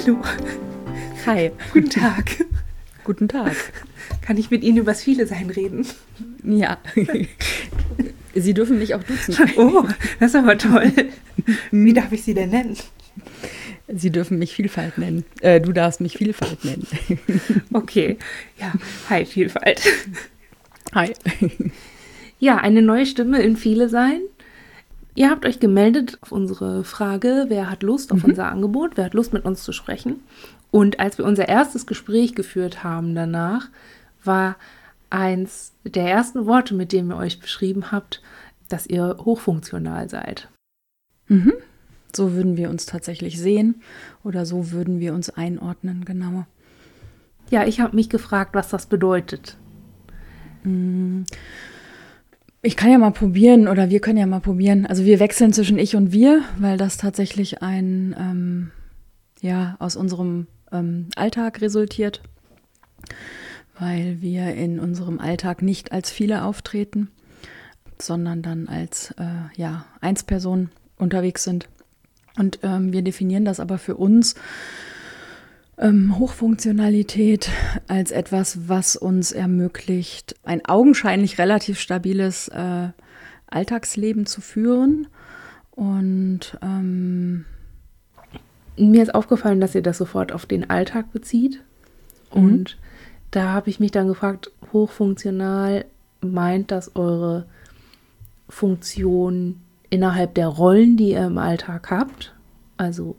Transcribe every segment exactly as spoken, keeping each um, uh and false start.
Hallo. Hi. Guten Tag. Guten Tag. Kann ich mit Ihnen über das Viele-Sein reden? Ja. Sie dürfen mich auch duzen. Oh, das ist aber toll. Wie darf ich Sie denn nennen? Sie dürfen mich Vielfalt nennen. Äh, du darfst mich Vielfalt nennen. Okay. Ja, hi, Vielfalt. Hi. Ja, eine neue Stimme in Viele-Sein. Ihr habt euch gemeldet auf unsere Frage, wer hat Lust auf mhm. unser Angebot, wer hat Lust mit uns zu sprechen. Und als wir unser erstes Gespräch geführt haben danach, war eins der ersten Worte, mit denen ihr euch beschrieben habt, dass ihr hochfunktional seid. Mhm. So würden wir uns tatsächlich sehen oder so würden wir uns einordnen, genau. Ja, ich habe mich gefragt, was das bedeutet. Ich kann ja mal probieren oder wir können ja mal probieren. Also wir wechseln zwischen ich und wir, weil das tatsächlich ein, ähm, ja, aus unserem ähm, Alltag resultiert, weil wir in unserem Alltag nicht als viele auftreten, sondern dann als äh, ja, Einsperson unterwegs sind. Und ähm, wir definieren das aber für uns ähm, Hochfunktionalität als etwas, was uns ermöglicht, ein augenscheinlich relativ stabiles äh, Alltagsleben zu führen. Und ähm, mir ist aufgefallen, dass ihr das sofort auf den Alltag bezieht. Mhm. Und da habe ich mich dann gefragt, hochfunktional, meint das eure Funktion innerhalb der Rollen, die ihr im Alltag habt? Also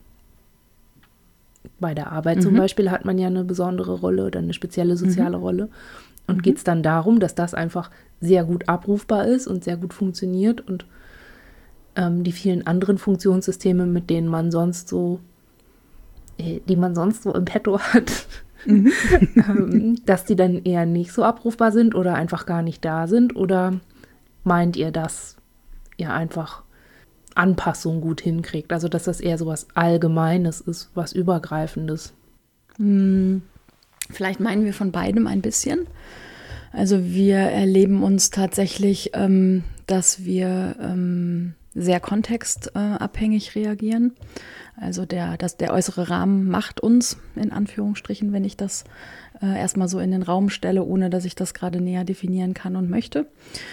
bei der Arbeit mhm. zum Beispiel hat man ja eine besondere Rolle oder eine spezielle soziale mhm. Rolle. Und mhm. geht es dann darum, dass das einfach sehr gut abrufbar ist und sehr gut funktioniert und ähm, die vielen anderen Funktionssysteme, mit denen man sonst so, äh, die man sonst so im Petto hat, mhm. ähm, dass die dann eher nicht so abrufbar sind oder einfach gar nicht da sind? Oder meint ihr, dass ihr einfach Anpassung gut hinkriegt? Also dass das eher so was Allgemeines ist, was Übergreifendes? Hm, vielleicht meinen wir von beidem ein bisschen. Also wir erleben uns tatsächlich, ähm, dass wir ähm, sehr kontextabhängig reagieren. Also der, das, der äußere Rahmen macht uns, in Anführungsstrichen, wenn ich das äh, erstmal so in den Raum stelle, ohne dass ich das gerade näher definieren kann und möchte.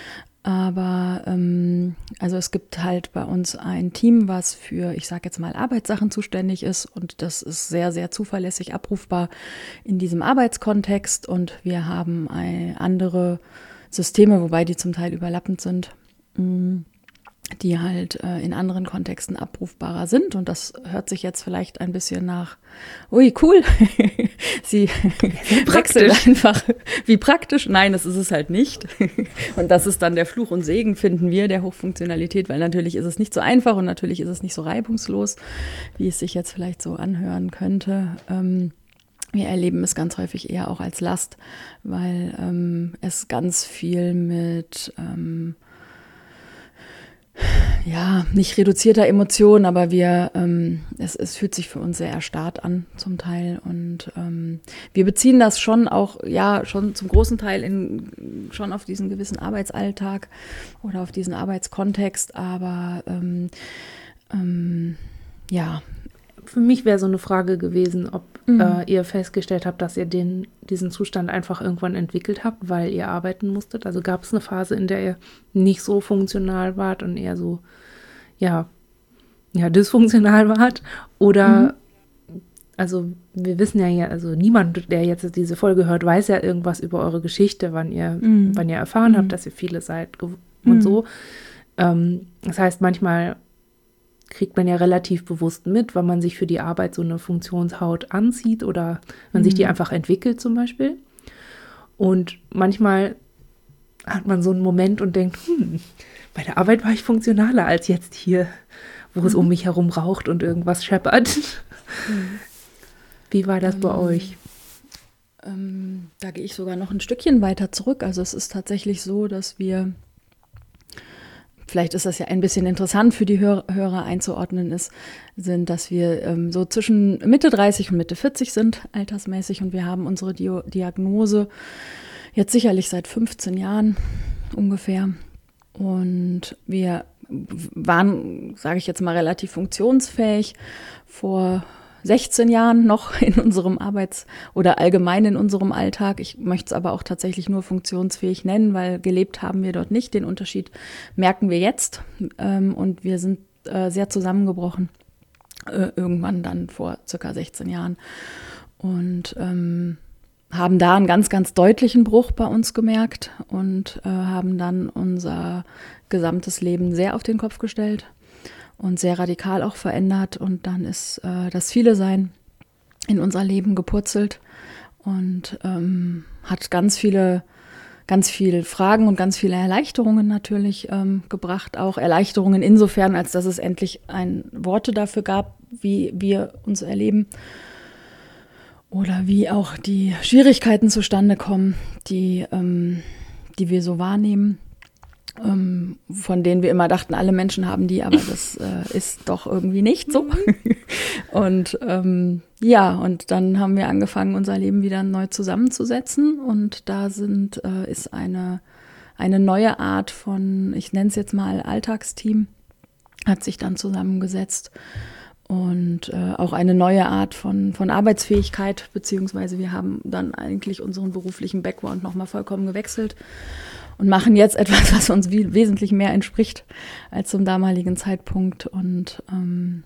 Aber ähm, also es gibt halt bei uns ein Team, was für, ich sage jetzt mal, Arbeitssachen zuständig ist und das ist sehr, sehr zuverlässig abrufbar in diesem Arbeitskontext und wir haben ein, andere Systeme, wobei die zum Teil überlappend sind, mh, die halt äh, in anderen Kontexten abrufbarer sind und das hört sich jetzt vielleicht ein bisschen nach, ui, cool, sie wechseln einfach, wie praktisch, nein, das ist es halt nicht und das ist dann der Fluch und Segen, finden wir, der Hochfunktionalität, weil natürlich ist es nicht so einfach und natürlich ist es nicht so reibungslos, wie es sich jetzt vielleicht so anhören könnte. Ähm, Wir erleben es ganz häufig eher auch als Last, weil ähm, es ganz viel mit ähm, ja, nicht reduzierter Emotionen, aber wir, ähm, es, es fühlt sich für uns sehr erstarrt an zum Teil und ähm, wir beziehen das schon auch, ja, schon zum großen Teil in, schon auf diesen gewissen Arbeitsalltag oder auf diesen Arbeitskontext, aber ähm, ähm, ja. Für mich wäre so eine Frage gewesen, ob mhm. äh, ihr festgestellt habt, dass ihr den, diesen Zustand einfach irgendwann entwickelt habt, weil ihr arbeiten musstet. Also gab es eine Phase, in der ihr nicht so funktional wart und eher so, ja, ja, dysfunktional wart? Oder, mhm. also wir wissen ja, ja, also niemand, der jetzt diese Folge hört, weiß ja irgendwas über eure Geschichte, wann ihr, mhm. wann ihr erfahren mhm. habt, dass ihr viele seid und mhm. so. Ähm, das heißt, manchmal kriegt man ja relativ bewusst mit, wenn man sich für die Arbeit so eine Funktionshaut anzieht oder man mhm. sich die einfach entwickelt zum Beispiel. Und manchmal hat man so einen Moment und denkt, hm, bei der Arbeit war ich funktionaler als jetzt hier, wo mhm. es um mich herum raucht und irgendwas scheppert. Mhm. Wie war das ähm, bei euch? Ähm, da gehe ich sogar noch ein Stückchen weiter zurück. Also es ist tatsächlich so, dass wir vielleicht ist das ja ein bisschen interessant für die Hör- Hörer einzuordnen ist, sind, dass wir ähm, so zwischen Mitte dreißig und Mitte vierzig sind, altersmäßig. Und wir haben unsere Dio- Diagnose jetzt sicherlich seit fünfzehn Jahren ungefähr. Und wir waren, sage ich jetzt mal, relativ funktionsfähig vor sechzehn Jahren noch in unserem Arbeits- oder allgemein in unserem Alltag. Ich möchte es aber auch tatsächlich nur funktionsfähig nennen, weil gelebt haben wir dort nicht. Den Unterschied merken wir jetzt ähm, und wir sind äh, sehr zusammengebrochen, äh, irgendwann dann vor circa sechzehn Jahren und ähm, haben da einen ganz, ganz deutlichen Bruch bei uns gemerkt und äh, haben dann unser gesamtes Leben sehr auf den Kopf gestellt und sehr radikal auch verändert. Und dann ist äh, das Viele-Sein in unser Leben gepurzelt und ähm, hat ganz viele, ganz viele Fragen und ganz viele Erleichterungen natürlich ähm, gebracht. Auch Erleichterungen insofern, als dass es endlich ein Worte dafür gab, wie wir uns erleben. Oder wie auch die Schwierigkeiten zustande kommen, die, ähm, die wir so wahrnehmen, ähm, von denen wir immer dachten, alle Menschen haben die, aber das äh, ist doch irgendwie nicht so. Und ähm, ja, und dann haben wir angefangen, unser Leben wieder neu zusammenzusetzen. Und da sind, äh, ist eine, eine neue Art von, ich nenne es jetzt mal Alltagsteam, hat sich dann zusammengesetzt. Und äh, auch eine neue Art von, von Arbeitsfähigkeit, beziehungsweise wir haben dann eigentlich unseren beruflichen Background nochmal vollkommen gewechselt und machen jetzt etwas, was uns wie, wesentlich mehr entspricht als zum damaligen Zeitpunkt. Und ähm,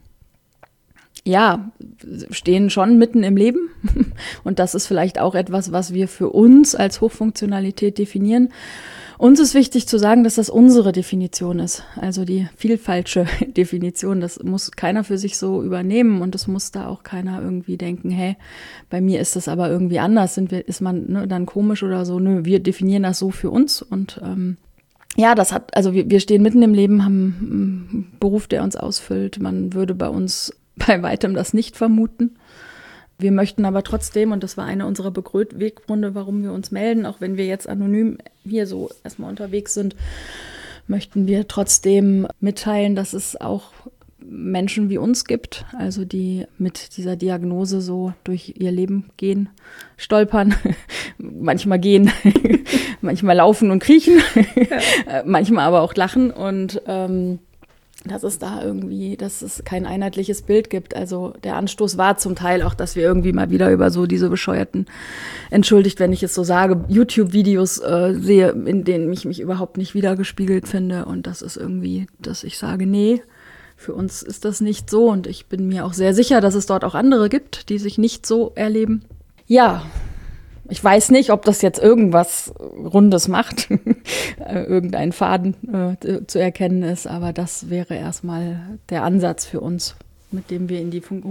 ja, stehen schon mitten im Leben. Und das ist vielleicht auch etwas, was wir für uns als Hochfunktionalität definieren. Uns ist wichtig zu sagen, dass das unsere Definition ist, also die viel falsche Definition. Das muss keiner für sich so übernehmen und es muss da auch keiner irgendwie denken, hey, bei mir ist das aber irgendwie anders. Sind wir, ist man ne, dann komisch oder so? Nö, wir definieren das so für uns und ähm, ja, das hat, also wir, wir stehen mitten im Leben, haben einen Beruf, der uns ausfüllt. Man würde bei uns bei weitem das nicht vermuten. Wir möchten aber trotzdem, und das war eine unserer Beweggründe, warum wir uns melden, auch wenn wir jetzt anonym hier so erstmal unterwegs sind, möchten wir trotzdem mitteilen, dass es auch Menschen wie uns gibt, also die mit dieser Diagnose so durch ihr Leben gehen, stolpern, manchmal gehen, manchmal laufen und kriechen, ja. Manchmal aber auch lachen und ähm, dass es da irgendwie, dass es kein einheitliches Bild gibt. Also der Anstoß war zum Teil auch, dass wir irgendwie mal wieder über so diese bescheuerten, entschuldigt, wenn ich es so sage, YouTube-Videos äh, sehe, in denen ich mich überhaupt nicht wiedergespiegelt finde. Und das ist irgendwie, dass ich sage, nee, für uns ist das nicht so. Und ich bin mir auch sehr sicher, dass es dort auch andere gibt, die sich nicht so erleben. Ja, ich weiß nicht, ob das jetzt irgendwas Rundes macht, irgendein Faden äh, zu erkennen ist, aber das wäre erstmal der Ansatz für uns, mit dem wir in die Fun-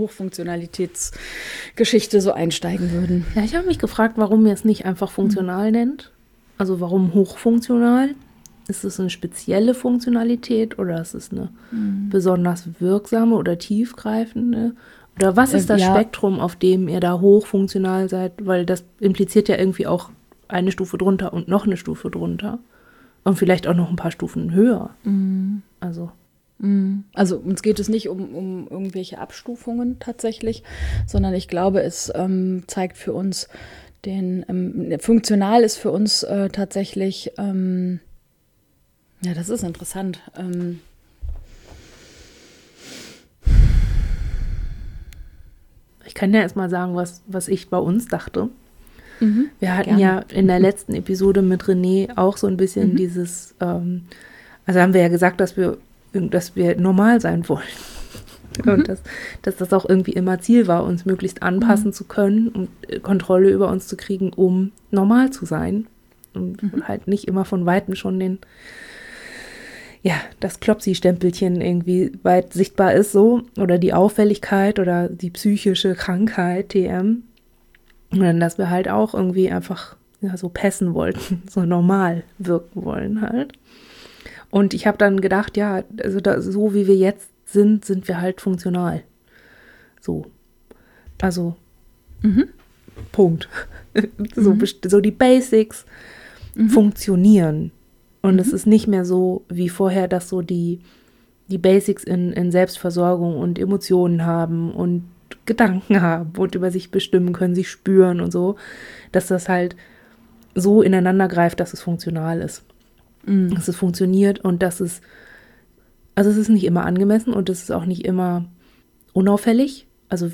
Hochfunktionalitätsgeschichte so einsteigen würden. Ja, ich habe mich gefragt, warum ihr es nicht einfach funktional mhm. nennt. Also warum hochfunktional? Ist es eine spezielle Funktionalität oder ist es eine mhm. besonders wirksame oder tiefgreifende? Oder was ist das ja. Spektrum, auf dem ihr da hochfunktional seid? Weil das impliziert ja irgendwie auch eine Stufe drunter und noch eine Stufe drunter. Und vielleicht auch noch ein paar Stufen höher. Mhm. Also. Also uns geht es nicht um, um irgendwelche Abstufungen tatsächlich, sondern ich glaube, es ähm, zeigt für uns den, ähm, funktional ist für uns äh, tatsächlich, ähm, ja, das ist interessant, ähm, Ich kann ja erstmal sagen, was, was ich bei uns dachte. Mhm, Wir hatten gerne. ja in der letzten Episode mit René auch so ein bisschen mhm. dieses, ähm, also haben wir ja gesagt, dass wir, dass wir normal sein wollen. Mhm. Und dass, dass das auch irgendwie immer Ziel war, uns möglichst anpassen mhm. zu können und Kontrolle über uns zu kriegen, um normal zu sein. Und mhm. halt nicht immer von Weitem schon den ja, das Klopsi-Stempelchen irgendwie weit sichtbar ist so, oder die Auffälligkeit oder die psychische Krankheit, T M. Und dann, dass wir halt auch irgendwie einfach ja, so passen wollten, so normal wirken wollen halt. Und ich habe dann gedacht, ja, also da, so wie wir jetzt sind, sind wir halt funktional. So. Also, mhm. Punkt. so, mhm. so die Basics mhm. funktionieren. Und mhm. es ist nicht mehr so wie vorher, dass so die, die Basics in, in Selbstversorgung und Emotionen haben und Gedanken haben und über sich bestimmen können, sich spüren und so, dass das halt so ineinander greift, dass es funktional ist. Mhm. Dass es funktioniert und dass es, also es ist nicht immer angemessen und es ist auch nicht immer unauffällig. Also wir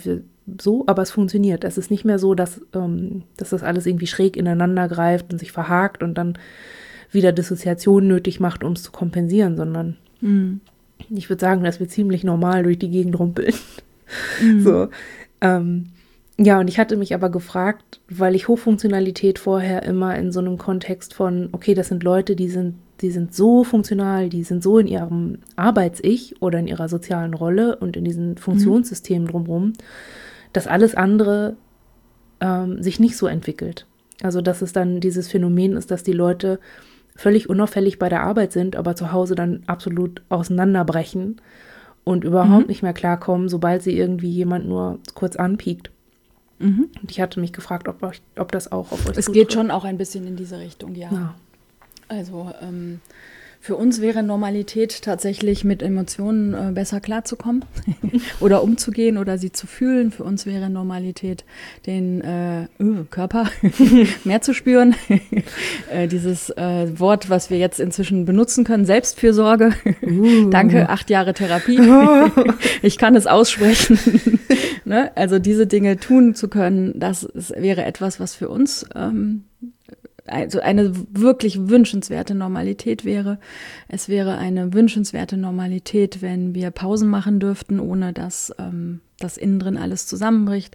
so, aber es funktioniert. Es ist nicht mehr so, dass, ähm, dass das alles irgendwie schräg ineinander greift und sich verhakt und dann wieder Dissoziation nötig macht, um es zu kompensieren, sondern mhm. ich würde sagen, dass wir ziemlich normal durch die Gegend rumpeln. Mhm. So, ähm, ja, und ich hatte mich aber gefragt, weil ich Hochfunktionalität vorher immer in so einem Kontext von, okay, das sind Leute, die sind, die sind so funktional, die sind so in ihrem Arbeits-Ich oder in ihrer sozialen Rolle und in diesen Funktionssystemen drumherum, dass alles andere ähm, sich nicht so entwickelt. Also, dass es dann dieses Phänomen ist, dass die Leute völlig unauffällig bei der Arbeit sind, aber zu Hause dann absolut auseinanderbrechen und überhaupt mhm. nicht mehr klarkommen, sobald sie irgendwie jemand nur kurz anpiekt. Mhm. Und ich hatte mich gefragt, ob, euch, ob das auch auf euch Es geht schon auch ein bisschen in diese Richtung, ja. ja. Also ähm, für uns wäre Normalität tatsächlich mit Emotionen äh, besser klarzukommen oder umzugehen oder sie zu fühlen. Für uns wäre Normalität, den äh, uh, Körper mehr zu spüren. äh, dieses äh, Wort, was wir jetzt inzwischen benutzen können, Selbstfürsorge. Uh. Danke, acht Jahre Therapie. Ich kann es aussprechen. Ne? Also diese Dinge tun zu können, das ist, wäre etwas, was für uns ähm, also eine wirklich wünschenswerte Normalität wäre. Es wäre eine wünschenswerte Normalität, wenn wir Pausen machen dürften, ohne dass ähm, das innen drin alles zusammenbricht.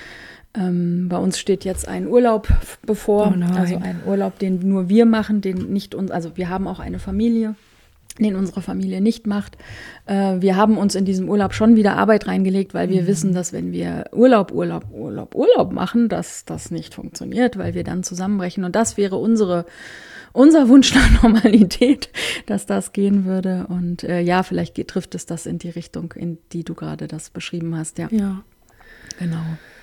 Ähm, bei uns steht jetzt ein Urlaub bevor, oh also ein Urlaub, den nur wir machen, den nicht uns, also wir haben auch eine Familie, den unsere Familie nicht macht. Äh, wir haben uns in diesem Urlaub schon wieder Arbeit reingelegt, weil wir mhm. wissen, dass wenn wir Urlaub, Urlaub, Urlaub, Urlaub machen, dass das nicht funktioniert, weil wir dann zusammenbrechen. Und das wäre unsere, unser Wunsch nach Normalität, dass das gehen würde. Und äh, ja, vielleicht geht, trifft es das in die Richtung, in die du gerade das beschrieben hast. Ja, ja. Genau.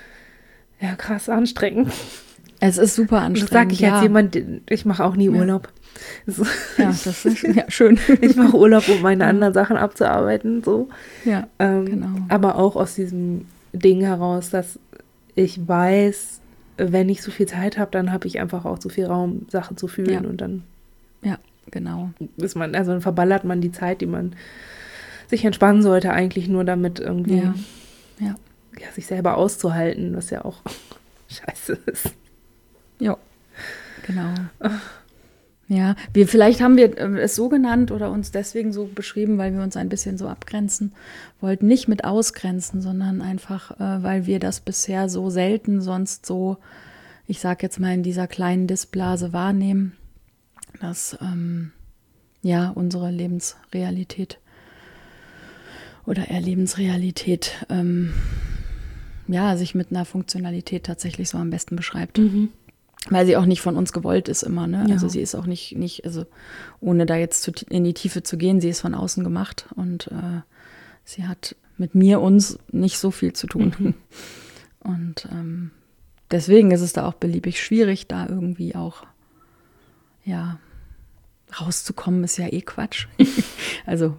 Ja, krass anstrengend. Es ist super anstrengend. Das sage ich ja. als jemand, ich mache auch nie ja. Urlaub. So. Ja, das ist ja, schön. Ich mache Urlaub, um meine anderen Sachen abzuarbeiten. So. Ja, ähm, genau. Aber auch aus diesem Ding heraus, dass ich weiß, wenn ich so viel Zeit habe, dann habe ich einfach auch zu viel Raum, Sachen zu fühlen. Ja. Und dann ja, genau. ist man, also dann verballert man die Zeit, die man sich entspannen sollte, eigentlich nur damit irgendwie ja. Ja. Ja, sich selber auszuhalten, was ja auch scheiße ist. Ja, genau. Ja, wir, vielleicht haben wir es so genannt oder uns deswegen so beschrieben, weil wir uns ein bisschen so abgrenzen wollten. Nicht mit ausgrenzen, sondern einfach, äh, weil wir das bisher so selten sonst so, ich sag jetzt mal in dieser kleinen Disblase wahrnehmen, dass ähm, ja unsere Lebensrealität oder eher Lebensrealität ähm, ja, sich mit einer Funktionalität tatsächlich so am besten beschreibt. Mhm. Weil sie auch nicht von uns gewollt ist immer, ne? Ja. Also sie ist auch nicht, nicht, also ohne da jetzt zu, in die Tiefe zu gehen, sie ist von außen gemacht und äh, sie hat mit mir, uns nicht so viel zu tun. Mhm. Und ähm, deswegen ist es da auch beliebig schwierig, da irgendwie auch, ja, rauszukommen, ist ja eh Quatsch. Also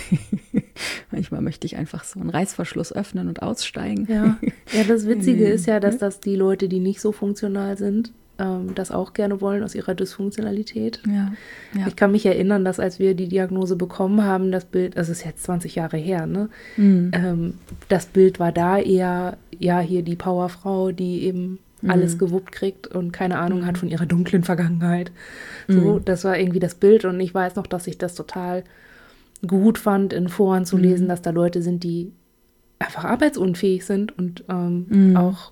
manchmal möchte ich einfach so einen Reißverschluss öffnen und aussteigen. Ja, ja, das Witzige ist ja, dass das die Leute, die nicht so funktional sind, ähm, das auch gerne wollen aus ihrer Dysfunktionalität. Ja, ja. Ich kann mich erinnern, dass als wir die Diagnose bekommen haben, das Bild, also es ist jetzt zwanzig Jahre her, ne? Mhm. Ähm, das Bild war da eher, ja, hier die Powerfrau, die eben mhm. alles gewuppt kriegt und keine Ahnung mhm. hat von ihrer dunklen Vergangenheit. So, mhm. das war irgendwie das Bild und ich weiß noch, dass ich das total gut fand, in Foren zu lesen, mhm. dass da Leute sind, die einfach arbeitsunfähig sind und ähm, mhm. auch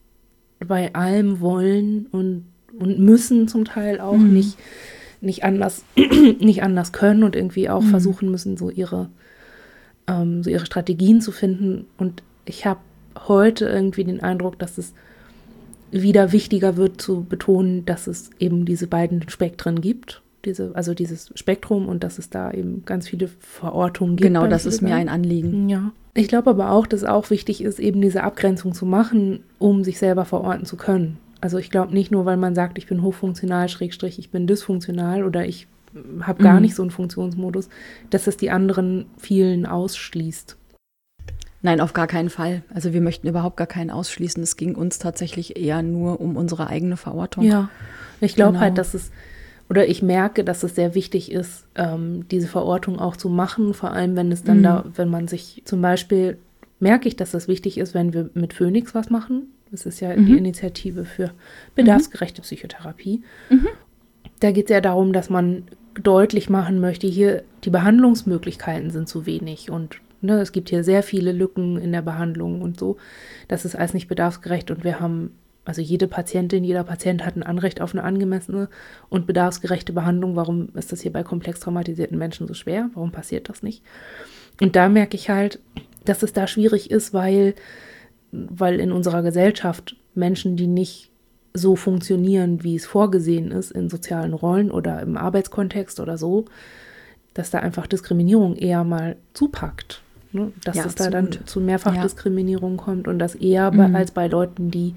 bei allem wollen und, und müssen zum Teil auch mhm. nicht, nicht, anders, nicht anders können und irgendwie auch mhm. versuchen müssen, so ihre, ähm, so ihre Strategien zu finden. Und ich habe heute irgendwie den Eindruck, dass es wieder wichtiger wird zu betonen, dass es eben diese beiden Spektren gibt. Diese, also dieses Spektrum und dass es da eben ganz viele Verortungen gibt. Genau, das ist mir ein Anliegen. Ja. Ich glaube aber auch, dass es auch wichtig ist, eben diese Abgrenzung zu machen, um sich selber verorten zu können. Also ich glaube nicht nur, weil man sagt, ich bin hochfunktional, Schrägstrich, ich bin dysfunktional oder ich habe gar mhm. nicht so einen Funktionsmodus, dass es die anderen vielen ausschließt. Nein, auf gar keinen Fall. Also wir möchten überhaupt gar keinen ausschließen. Es ging uns tatsächlich eher nur um unsere eigene Verortung. Ja, ich glaube genau. halt, dass es Oder ich merke, dass es sehr wichtig ist, ähm, diese Verortung auch zu machen, vor allem wenn es dann mhm. da, wenn man sich zum Beispiel merke ich, dass das wichtig ist, wenn wir mit Phoenix was machen. Das ist ja Mhm. die Initiative für bedarfsgerechte Psychotherapie. Mhm. Da geht es ja darum, dass man deutlich machen möchte, hier die Behandlungsmöglichkeiten sind zu wenig und ne, es gibt hier sehr viele Lücken in der Behandlung und so. Das ist alles nicht bedarfsgerecht und wir haben, also jede Patientin, jeder Patient hat ein Anrecht auf eine angemessene und bedarfsgerechte Behandlung. Warum ist das hier bei komplex traumatisierten Menschen so schwer? Warum passiert das nicht? Und da merke ich halt, dass es da schwierig ist, weil weil in unserer Gesellschaft Menschen, die nicht so funktionieren, wie es vorgesehen ist, in sozialen Rollen oder im Arbeitskontext oder so, dass da einfach Diskriminierung eher mal zupackt. Ne? Dass Ja, es da dann absolut. zu Mehrfachdiskriminierung kommt und das eher bei, Mhm. als bei Leuten, die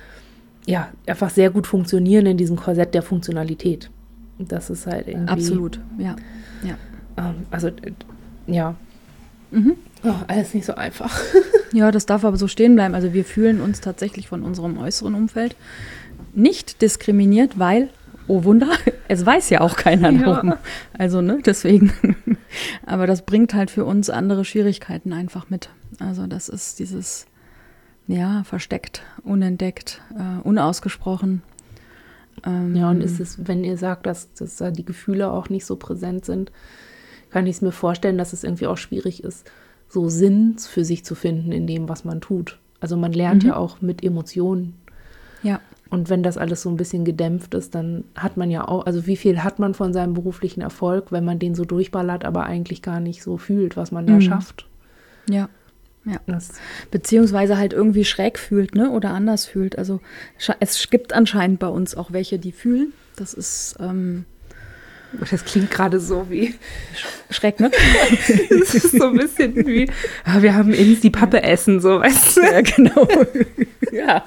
ja einfach sehr gut funktionieren in diesem Korsett der Funktionalität. Und das ist halt irgendwie... Absolut, ja. ja. Ähm, also, äh, ja, Mhm. oh, alles nicht so einfach. Ja, das darf aber so stehen bleiben. Also wir fühlen uns tatsächlich von unserem äußeren Umfeld nicht diskriminiert, weil, oh Wunder, es weiß ja auch keiner Ja. darum. Also, ne, deswegen. Aber das bringt halt für uns andere Schwierigkeiten einfach mit. Also das ist dieses, ja, versteckt, unentdeckt, äh, unausgesprochen. Ähm, Ja, und ist es, wenn ihr sagt, dass, dass da die Gefühle auch nicht so präsent sind, kann ich es mir vorstellen, dass es irgendwie auch schwierig ist, so Sinn für sich zu finden in dem, was man tut. Also man lernt Mhm. ja auch mit Emotionen. Ja, Und wenn das alles so ein bisschen gedämpft ist, dann hat man ja auch, also wie viel hat man von seinem beruflichen Erfolg, wenn man den so durchballert, aber eigentlich gar nicht so fühlt, was man da Mhm. schafft. ja. Ja. Das, Beziehungsweise halt irgendwie schräg fühlt, ne? Oder anders fühlt. Also scha- es gibt anscheinend bei uns auch welche, die fühlen. Das ist ähm, das klingt gerade so wie, schräg, ne? das ist so ein bisschen wie, ah, wir haben ins die Pappe essen, so, weißt du. Ja, genau. Ja.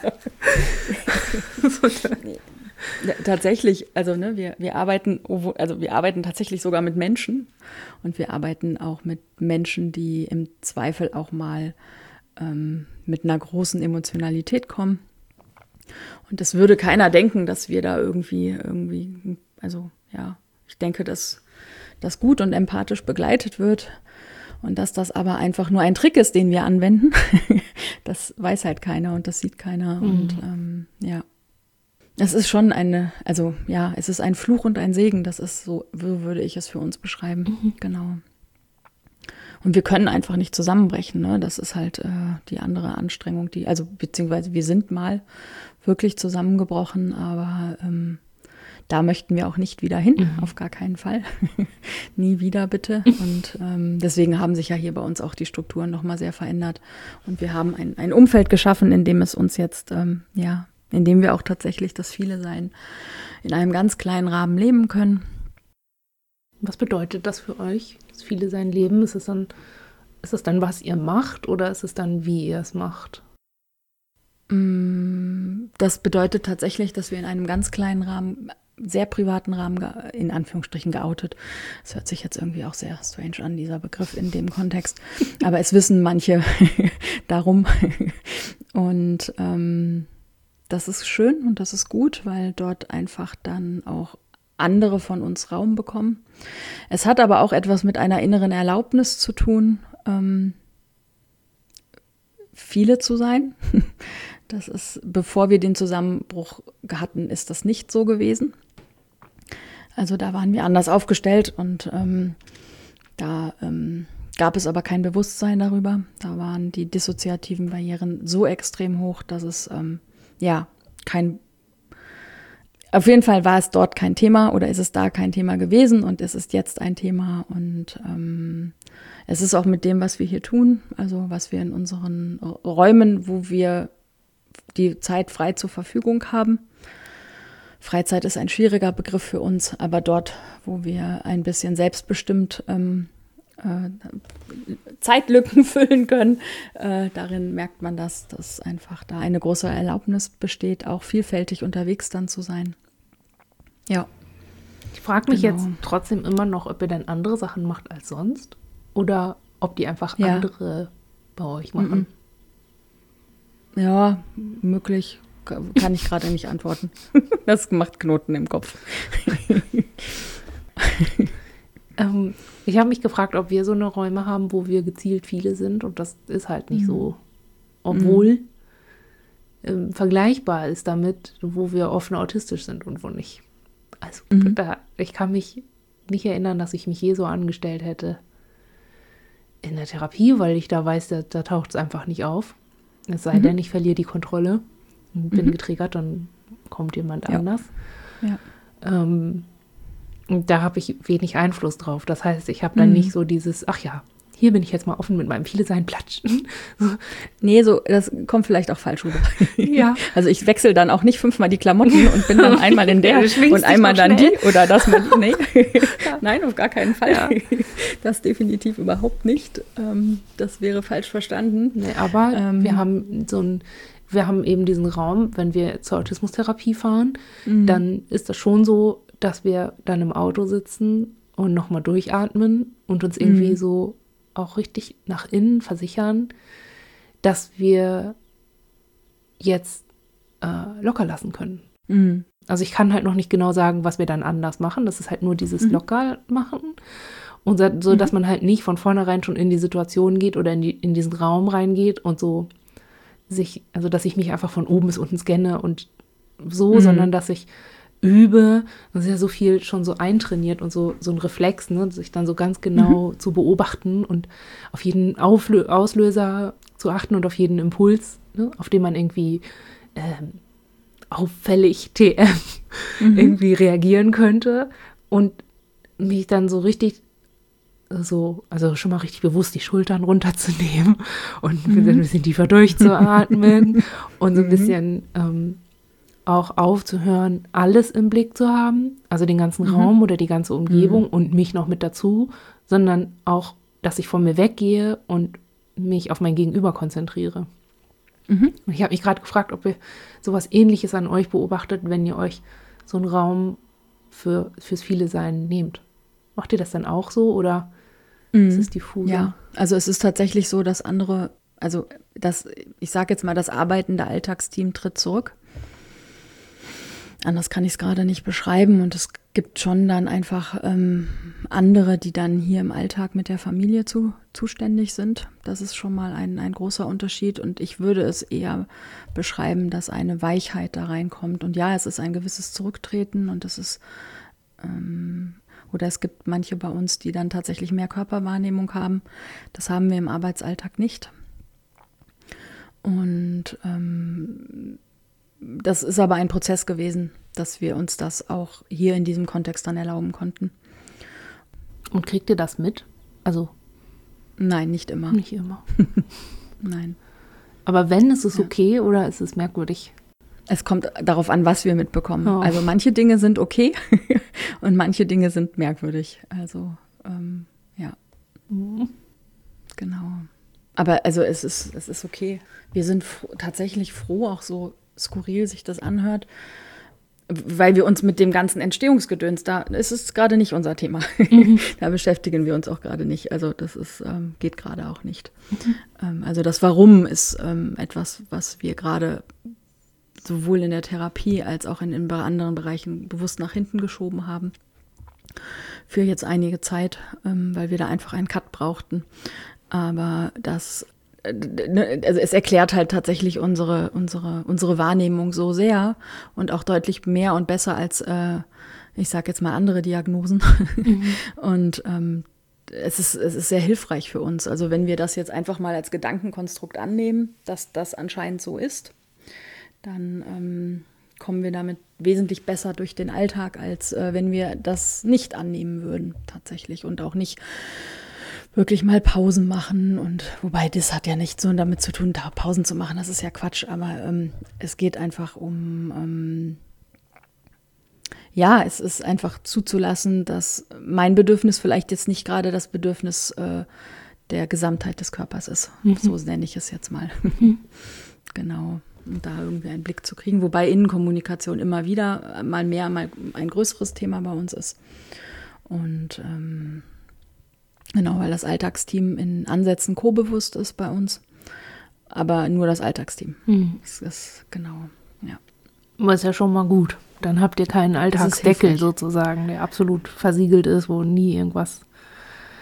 So, Ja, tatsächlich, also ne, wir, wir arbeiten, also wir arbeiten tatsächlich sogar mit Menschen und wir arbeiten auch mit Menschen, die im Zweifel auch mal ähm, mit einer großen Emotionalität kommen. Und das würde keiner denken, dass wir da irgendwie, irgendwie, also ja, ich denke, dass das gut und empathisch begleitet wird und dass das aber einfach nur ein Trick ist, den wir anwenden. Das weiß halt keiner und das sieht keiner Mhm. und ähm, ja. Es ist schon eine, also ja, es ist ein Fluch und ein Segen, das ist so, so würde ich es für uns beschreiben, Mhm. genau. Und wir können einfach nicht zusammenbrechen, ne? Das ist halt äh, die andere Anstrengung, die, also beziehungsweise wir sind mal wirklich zusammengebrochen, aber ähm, da möchten wir auch nicht wieder hin, Mhm. auf gar keinen Fall. Nie wieder bitte. Und ähm, deswegen haben sich ja hier bei uns auch die Strukturen nochmal sehr verändert. Und wir haben ein, ein Umfeld geschaffen, in dem es uns jetzt, ähm, ja, in dem wir auch tatsächlich das Viele-Sein in einem ganz kleinen Rahmen leben können. Was bedeutet das für euch? Das viele sein Leben, ist es dann, ist es dann, was ihr macht oder ist es dann, wie ihr es macht? Das bedeutet tatsächlich, dass wir in einem ganz kleinen Rahmen, sehr privaten Rahmen, ge- in Anführungsstrichen geoutet. Das hört sich jetzt irgendwie auch sehr strange an, dieser Begriff in dem Kontext. Aber es wissen manche darum. Und ähm, das ist schön und das ist gut, weil dort einfach dann auch andere von uns Raum bekommen. Es hat aber auch etwas mit einer inneren Erlaubnis zu tun, ähm, viele zu sein. Das ist, bevor wir den Zusammenbruch hatten, ist das nicht so gewesen. Also da waren wir anders aufgestellt und ähm, da ähm, gab es aber kein Bewusstsein darüber. Da waren die dissoziativen Barrieren so extrem hoch, dass es ähm, ja kein, auf jeden Fall war es dort kein Thema oder ist es da kein Thema gewesen und es ist jetzt ein Thema und ähm, es ist auch mit dem, was wir hier tun, also was wir in unseren Räumen, wo wir die Zeit frei zur Verfügung haben. Freizeit ist ein schwieriger Begriff für uns, aber dort, wo wir ein bisschen selbstbestimmt ähm, äh, Zeitlücken füllen können, äh, darin merkt man, dass, dass einfach da eine große Erlaubnis besteht, auch vielfältig unterwegs dann zu sein. Ja. Ich frage mich Genau. jetzt trotzdem immer noch, ob ihr dann andere Sachen macht als sonst oder ob die einfach Ja. andere bei euch machen. Ja, möglich. Kann ich gerade nicht antworten. Das macht Knoten im Kopf. Ähm, ich habe mich gefragt, ob wir so eine Räume haben, wo wir gezielt viele sind. Und das ist halt nicht mhm. so. Obwohl mhm. ähm, vergleichbar ist damit, wo wir offen autistisch sind und wo nicht. Also mhm. da, ich kann mich nicht erinnern, dass ich mich je so angestellt hätte in der Therapie, weil ich da weiß, da, da taucht es einfach nicht auf. Es sei mhm. denn, ich verliere die Kontrolle und bin mhm. getriggert, dann kommt jemand ja. anders. Ja. Ähm, und da habe ich wenig Einfluss drauf. Das heißt, ich habe dann mhm. nicht so dieses, ach ja, hier bin ich jetzt mal offen mit meinem Viele-Sein, platschen. Nee, so, das kommt vielleicht auch falsch rüber. Ja. Also ich wechsle dann auch nicht fünfmal die Klamotten und bin dann einmal in der und einmal dann die oder das mal die. Nee. Ja. Nein, auf gar keinen Fall. Ja. Das definitiv überhaupt nicht. Das wäre falsch verstanden. Nee, aber ähm, wir haben so ein, wir haben eben diesen Raum, wenn wir zur Autismustherapie fahren, mhm. dann ist das schon so, dass wir dann im Auto sitzen und nochmal durchatmen und uns irgendwie mhm. so auch richtig nach innen versichern, dass wir jetzt äh, locker lassen können. Mhm. Also ich kann halt noch nicht genau sagen, was wir dann anders machen. Das ist halt nur dieses mhm. locker machen. Und so, so mhm. dass man halt nicht von vornherein schon in die Situation geht oder in, die, in diesen Raum reingeht und so sich, also dass ich mich einfach von oben bis unten scanne und so, mhm. sondern dass ich übe, das ist ja so viel schon so eintrainiert und so, so ein Reflex, ne, sich dann so ganz genau mhm. zu beobachten und auf jeden Auflö- Auslöser zu achten und auf jeden Impuls, ne, auf den man irgendwie ähm, auffällig T M mhm. irgendwie reagieren könnte und mich dann so richtig so, also schon mal richtig bewusst die Schultern runterzunehmen und mhm. ein bisschen tiefer durchzuatmen und so ein bisschen ähm, auch aufzuhören, alles im Blick zu haben, also den ganzen mhm. Raum oder die ganze Umgebung mhm. und mich noch mit dazu, sondern auch, dass ich von mir weggehe und mich auf mein Gegenüber konzentriere. Mhm. Und ich habe mich gerade gefragt, ob ihr sowas Ähnliches an euch beobachtet, wenn ihr euch so einen Raum für, fürs Viele-Sein nehmt. Macht ihr das dann auch so oder mhm. ist es diffuser? Ja, also es ist tatsächlich so, dass andere, also das, ich sage jetzt mal, das arbeitende Alltagsteam tritt zurück. Anders kann ich es gerade nicht beschreiben und es gibt schon dann einfach ähm, andere, die dann hier im Alltag mit der Familie zu, zuständig sind. Das ist schon mal ein, ein großer Unterschied und ich würde es eher beschreiben, dass eine Weichheit da reinkommt. Und ja, es ist ein gewisses Zurücktreten und es ist, ähm, oder es gibt manche bei uns, die dann tatsächlich mehr Körperwahrnehmung haben. Das haben wir im Arbeitsalltag nicht. Und ähm, das ist aber ein Prozess gewesen, dass wir uns das auch hier in diesem Kontext dann erlauben konnten. Und kriegt ihr das mit? Also nein, nicht immer. Nicht immer. Nein. Aber wenn, ist es ja. okay oder ist es merkwürdig? Es kommt darauf an, was wir mitbekommen. Oh. Also manche Dinge sind okay und manche Dinge sind merkwürdig. Also ähm, ja, mhm. genau. Aber also es ist, es ist okay. Wir sind froh, tatsächlich froh, auch so skurril sich das anhört, weil wir uns mit dem ganzen Entstehungsgedöns, da ist es gerade nicht unser Thema. Mhm. Da beschäftigen wir uns auch gerade nicht. Also das ist, ähm, geht gerade auch nicht. Mhm. Ähm, also das Warum ist ähm, etwas, was wir gerade sowohl in der Therapie als auch in, in anderen Bereichen bewusst nach hinten geschoben haben. Für jetzt einige Zeit, ähm, weil wir da einfach einen Cut brauchten. Aber das Also es erklärt halt tatsächlich unsere, unsere, unsere Wahrnehmung so sehr und auch deutlich mehr und besser als, äh, ich sage jetzt mal, andere Diagnosen. Mhm. Und ähm, es ist, es ist sehr hilfreich für uns. Also wenn wir das jetzt einfach mal als Gedankenkonstrukt annehmen, dass das anscheinend so ist, dann ähm, kommen wir damit wesentlich besser durch den Alltag, als äh, wenn wir das nicht annehmen würden tatsächlich und auch nicht wirklich mal Pausen machen und wobei das hat ja nichts so damit zu tun, da Pausen zu machen, das ist ja Quatsch, aber ähm, es geht einfach um, ähm, ja, es ist einfach zuzulassen, dass mein Bedürfnis vielleicht jetzt nicht gerade das Bedürfnis äh, der Gesamtheit des Körpers ist. Mhm. So nenne ich es jetzt mal. Mhm. Genau. Und da irgendwie einen Blick zu kriegen, wobei Innenkommunikation immer wieder mal mehr, mal ein größeres Thema bei uns ist. Und ähm, genau, weil das Alltagsteam in Ansätzen co-bewusst ist bei uns, aber nur das Alltagsteam. Mhm. Das ist genau, ja. Aber ist ja schon mal gut. Dann habt ihr keinen Alltagsdeckel sozusagen, der absolut versiegelt ist, wo nie irgendwas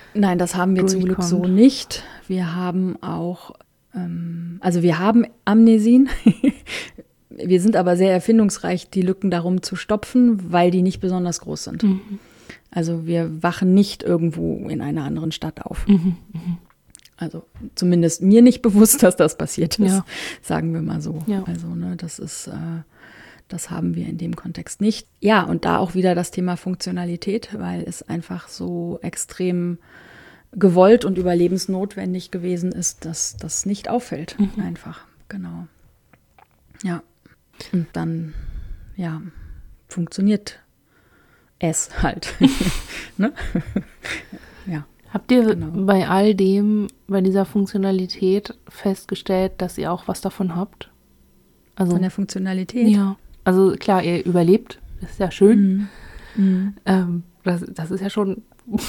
Nein, das haben wir zum Glück so nicht. Wir haben auch, ähm, also wir haben Amnesien. Wir sind aber sehr erfindungsreich, die Lücken darum zu stopfen, weil die nicht besonders groß sind. Mhm. Also wir wachen nicht irgendwo in einer anderen Stadt auf. Mhm. Mhm. Also zumindest mir nicht bewusst, dass das passiert ist, ja. Sagen wir mal so. Ja. Also ne, das ist, äh, das haben wir in dem Kontext nicht. Ja, und da auch wieder das Thema Funktionalität, weil es einfach so extrem gewollt und überlebensnotwendig gewesen ist, dass das nicht auffällt. Mhm. Einfach, genau. Ja, und dann, ja, funktioniert es halt. Ne? Ja. Habt ihr genau. bei all dem, bei dieser Funktionalität festgestellt, dass ihr auch was davon habt? Also, von der Funktionalität? Ja. Also klar, ihr überlebt, das ist ja schön. Mhm. Mhm. Ähm, das, das ist ja schon,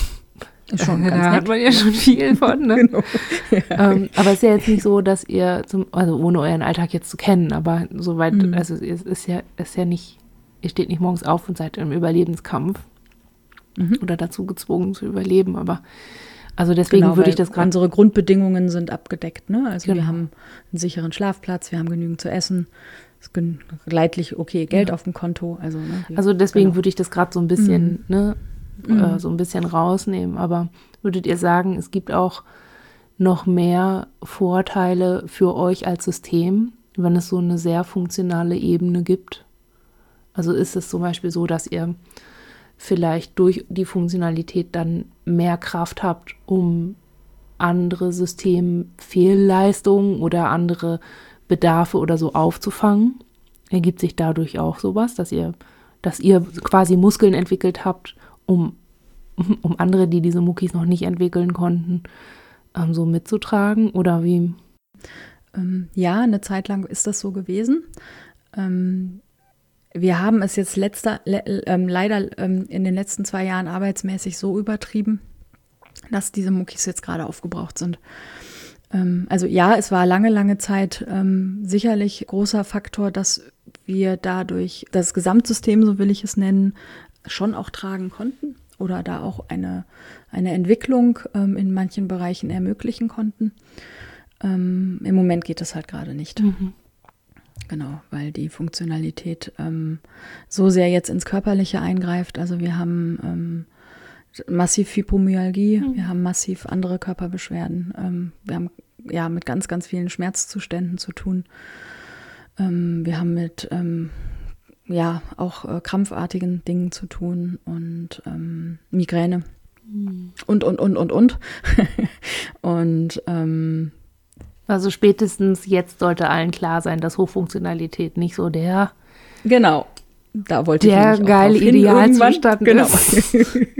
ist schon ganz da nett. Hat man ja schon viel von. Ne? Genau. Ja. Ähm, aber es ist ja jetzt nicht so, dass ihr, zum, also ohne euren Alltag jetzt zu kennen, aber soweit, mhm. also es ist ja, ist ja nicht, ihr steht nicht morgens auf und seid im Überlebenskampf. Mhm. Oder dazu gezwungen zu überleben, aber also deswegen genau, würde ich das gerade. Unsere Grundbedingungen sind abgedeckt, ne? Also genau. Wir haben einen sicheren Schlafplatz, wir haben genügend zu essen, es ist leidlich okay Geld ja. auf dem Konto, also ne, wir, also deswegen genau. würde ich das gerade so ein bisschen, mhm. ne, mhm. äh, so ein bisschen rausnehmen. Aber würdet ihr sagen, es gibt auch noch mehr Vorteile für euch als System, wenn es so eine sehr funktionale Ebene gibt? Also ist es zum Beispiel so, dass ihr vielleicht durch die Funktionalität dann mehr Kraft habt, um andere Systemfehlleistungen oder andere Bedarfe oder so aufzufangen? Ergibt sich dadurch auch sowas, dass ihr, dass ihr quasi Muskeln entwickelt habt, um, um andere, die diese Muckis noch nicht entwickeln konnten, ähm, so mitzutragen? Oder wie? Ähm, ja, eine Zeit lang ist das so gewesen. Ähm, Wir haben es jetzt letzter, le, ähm, leider ähm, in den letzten zwei Jahren arbeitsmäßig so übertrieben, dass diese Muckis jetzt gerade aufgebraucht sind. Ähm, also ja, es war lange, lange Zeit ähm, sicherlich großer Faktor, dass wir dadurch das Gesamtsystem, so will ich es nennen, schon auch tragen konnten oder da auch eine, eine Entwicklung ähm, in manchen Bereichen ermöglichen konnten. Ähm, im Moment geht das halt gerade nicht. Mhm. Genau, weil die Funktionalität ähm, so sehr jetzt ins Körperliche eingreift. Also wir haben ähm, massiv Fibromyalgie, mhm. wir haben massiv andere Körperbeschwerden. Ähm, wir haben ja mit ganz, ganz vielen Schmerzzuständen zu tun. Ähm, wir haben mit ähm, ja auch äh, krampfartigen Dingen zu tun und ähm, Migräne mhm. und, und, und, und, und. und ähm, Also spätestens jetzt sollte allen klar sein, dass Hochfunktionalität nicht so der genau, da wollte der ich geile Idealzustand genau. ist.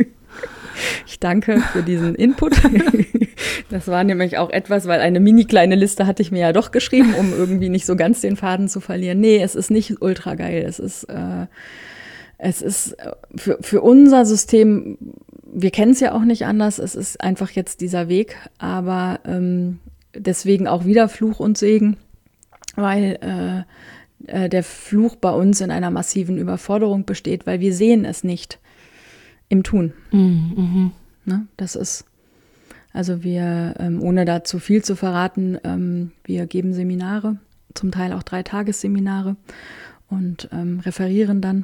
Ich danke für diesen Input. Das war nämlich auch etwas, weil eine mini kleine Liste hatte ich mir ja doch geschrieben, um irgendwie nicht so ganz den Faden zu verlieren. Nee, es ist nicht ultra geil. Es ist, äh, es ist für, für unser System, wir kennen es ja auch nicht anders, es ist einfach jetzt dieser Weg, aber ähm, deswegen auch wieder Fluch und Segen, weil äh, äh, der Fluch bei uns in einer massiven Überforderung besteht, weil wir sehen es nicht im Tun. Mhm. Ne? Das ist, also wir, ähm, ohne da zu viel zu verraten, ähm, wir geben Seminare, zum Teil auch Dreitagesseminare und ähm, referieren dann.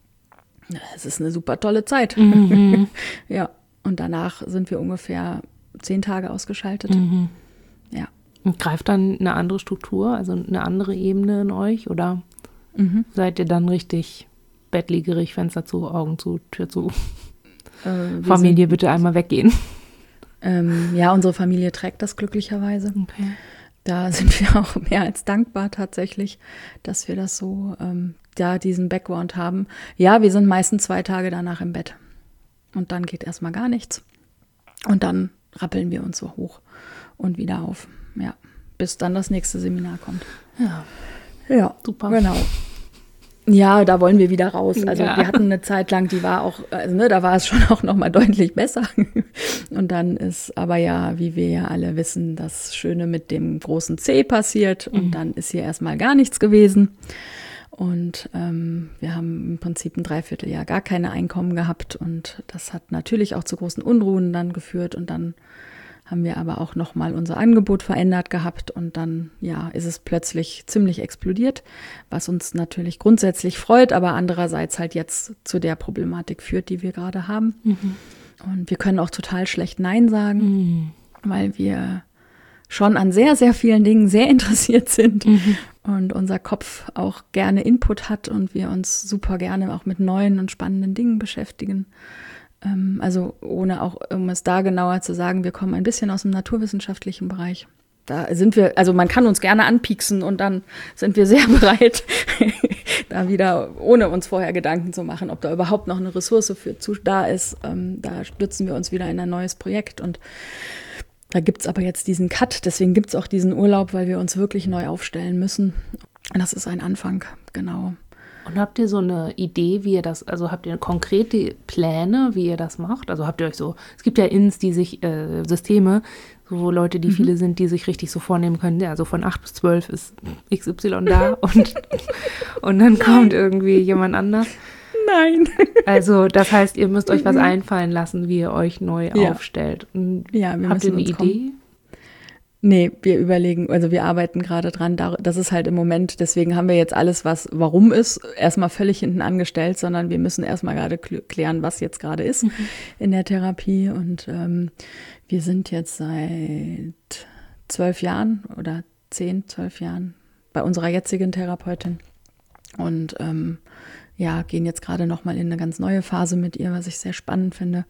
Es ist eine super tolle Zeit. Mhm. Ja, und danach sind wir ungefähr zehn Tage ausgeschaltet. Mhm. Ja. Und greift dann eine andere Struktur, also eine andere Ebene in euch? Oder mhm. seid ihr dann richtig bettlägerig, Fenster zu, Augen zu, Tür zu? Äh, Familie, sind, bitte einmal weggehen. Ähm, ja, unsere Familie trägt das glücklicherweise. Okay. Da sind wir auch mehr als dankbar tatsächlich, dass wir das so, ähm, da diesen Background haben. Ja, wir sind meistens zwei Tage danach im Bett. Und dann geht erstmal gar nichts. Und dann rappeln wir uns so hoch und wieder auf. Ja, bis dann das nächste Seminar kommt. Ja, ja, super. Genau. Ja, da wollen wir wieder raus. Also ja. wir hatten eine Zeit lang, die war auch, also ne, da war es schon auch nochmal deutlich besser. Und dann ist aber ja, wie wir ja alle wissen, das Schöne mit dem großen C passiert. Und mhm. dann ist hier erstmal gar nichts gewesen. Und ähm, wir haben im Prinzip ein Dreivierteljahr gar keine Einkommen gehabt. Und das hat natürlich auch zu großen Unruhen dann geführt. Und dann haben wir aber auch nochmal unser Angebot verändert gehabt. Und dann, ja, ist es plötzlich ziemlich explodiert, was uns natürlich grundsätzlich freut, aber andererseits halt jetzt zu der Problematik führt, die wir gerade haben. Mhm. Und wir können auch total schlecht Nein sagen, mhm. weil wir schon an sehr, sehr vielen Dingen sehr interessiert sind mhm. und unser Kopf auch gerne Input hat und wir uns super gerne auch mit neuen und spannenden Dingen beschäftigen. Ähm, also ohne auch, um es da genauer zu sagen, wir kommen ein bisschen aus dem naturwissenschaftlichen Bereich. Da sind wir, also man kann uns gerne anpieksen und dann sind wir sehr bereit, da wieder, ohne uns vorher Gedanken zu machen, ob da überhaupt noch eine Ressource für zu, da ist. Ähm, da stürzen wir uns wieder in ein neues Projekt und da gibt es aber jetzt diesen Cut, deswegen gibt es auch diesen Urlaub, weil wir uns wirklich neu aufstellen müssen. Das ist ein Anfang, genau. Und habt ihr so eine Idee, wie ihr das, also habt ihr konkrete Pläne, wie ihr das macht? Also habt ihr euch so, es gibt ja Ins, die sich, äh, Systeme, so Leute, die mhm. viele sind, die sich richtig so vornehmen können, ja, also von acht bis zwölf ist X Y da und, und dann kommt irgendwie jemand anders. Nein. Also das heißt, ihr müsst euch was einfallen lassen, wie ihr euch neu ja. aufstellt. Und ja, wir habt ihr eine Idee? Kommen. Nee, wir überlegen, also wir arbeiten gerade dran, das ist halt im Moment, deswegen haben wir jetzt alles, was warum ist, erstmal völlig hinten angestellt, sondern wir müssen erstmal gerade klären, was jetzt gerade ist mhm. in der Therapie. Und ähm, wir sind jetzt seit zwölf Jahren oder zehn, zwölf Jahren bei unserer jetzigen Therapeutin und ähm, ja, gehen jetzt gerade nochmal in eine ganz neue Phase mit ihr, was ich sehr spannend finde.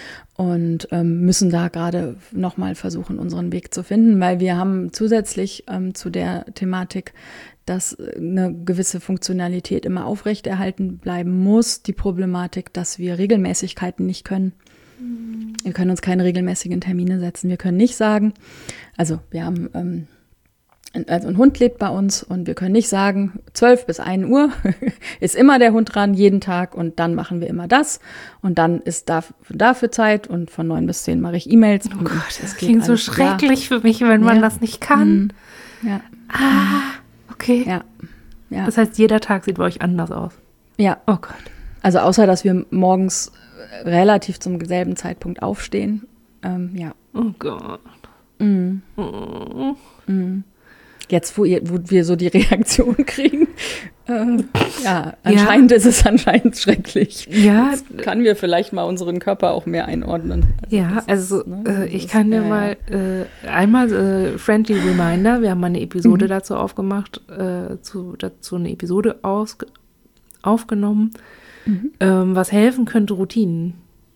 Und ähm, müssen da gerade nochmal versuchen, unseren Weg zu finden, weil wir haben zusätzlich ähm, zu der Thematik, dass eine gewisse Funktionalität immer aufrechterhalten bleiben muss, die Problematik, dass wir Regelmäßigkeiten nicht können. Mhm. Wir können uns keine regelmäßigen Termine setzen. Wir können nicht sagen, also wir haben... Ähm, Also ein Hund lebt bei uns und wir können nicht sagen, zwölf bis ein Uhr ist immer der Hund dran, jeden Tag und dann machen wir immer das und dann ist da, dafür Zeit und von neun bis zehn mache ich E-Mails. Oh Gott, das, das klingt so schrecklich ja. für mich, wenn man ja. das nicht kann. Ja. Ah, okay. Ja. Ja. Das heißt, jeder Tag sieht bei euch anders aus. Ja. Oh Gott. Also außer, dass wir morgens relativ zum selben Zeitpunkt aufstehen. Ähm, ja. Oh Gott. Mhm. Oh. Mhm. Jetzt, wo, ihr, wo wir so die Reaktion kriegen, äh, ja, anscheinend ja. ist es anscheinend schrecklich. Ja. Jetzt kann wir vielleicht mal unseren Körper auch mehr einordnen. Also ja, also ist, ne, äh, ich kann dir ja, mal äh, einmal äh, Friendly Reminder, wir haben mal eine Episode mhm. dazu aufgemacht, äh, zu, dazu eine Episode aus, aufgenommen, mhm. ähm, was helfen könnte, Routinen.